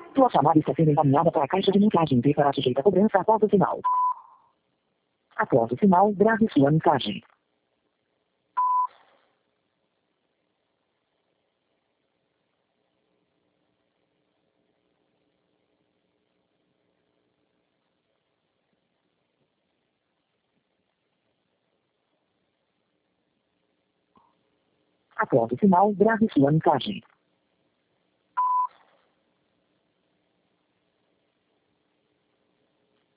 Sua chamada está sendo encaminhada para a caixa de mensagem e será sujeita a cobrança após o sinal. Após o sinal, grave sua mensagem. Após o sinal, grave sua mensagem.